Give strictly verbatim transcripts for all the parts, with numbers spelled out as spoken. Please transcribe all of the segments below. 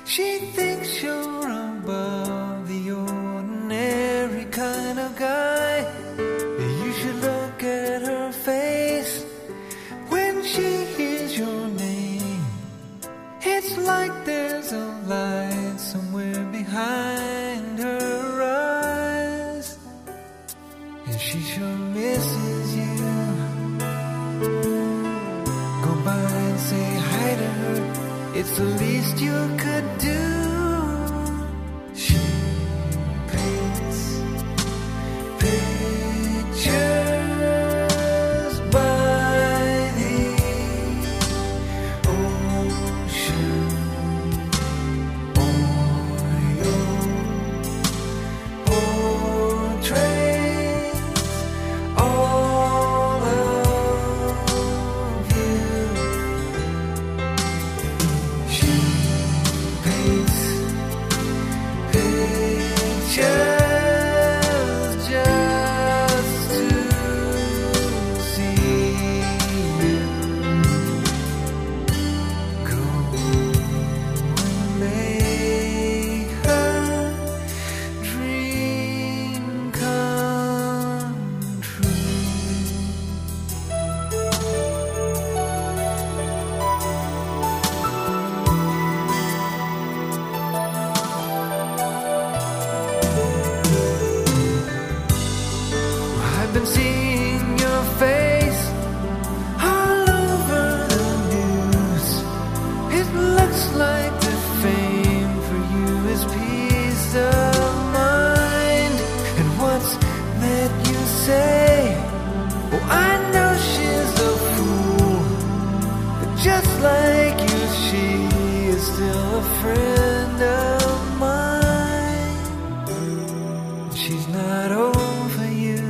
She thinks you're above the ordinary kind of guy. You should look at her face when she hears your name. It's like there's a light somewhere behind her eyes, and she sure misses you. Go by and say hi to her, it's the least you could do. She paints pictures by the ocean, oil portraits, all of you. She paints pictures just to see you. Go and make her dream come true. I've been seeing your face all over the news. It looks like the fame for you is peace of mind. And what's that you say? Oh, I know she's a fool, but just like you, she is still a friend of mine. She's not over you.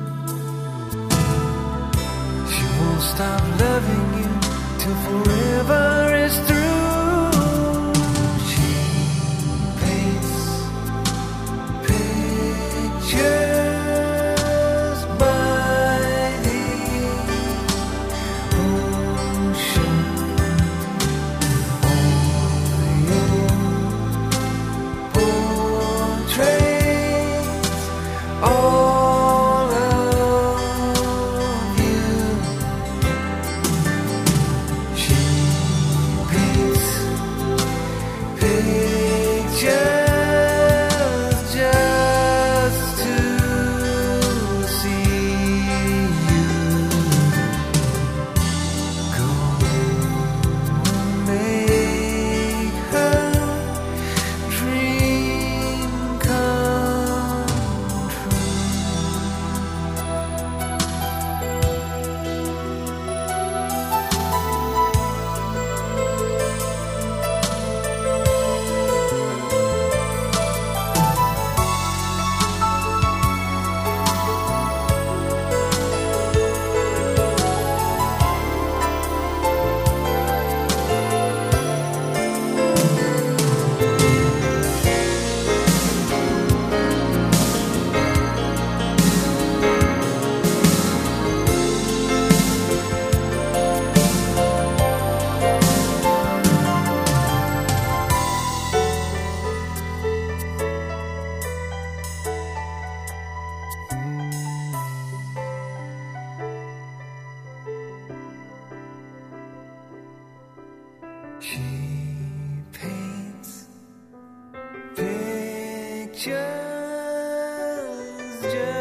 She won't stop loving you till forever is through. She paints pictures by the ocean, oil portraits, all of you. She paints pictures just to see you. Go make her dream come true. She paints pictures just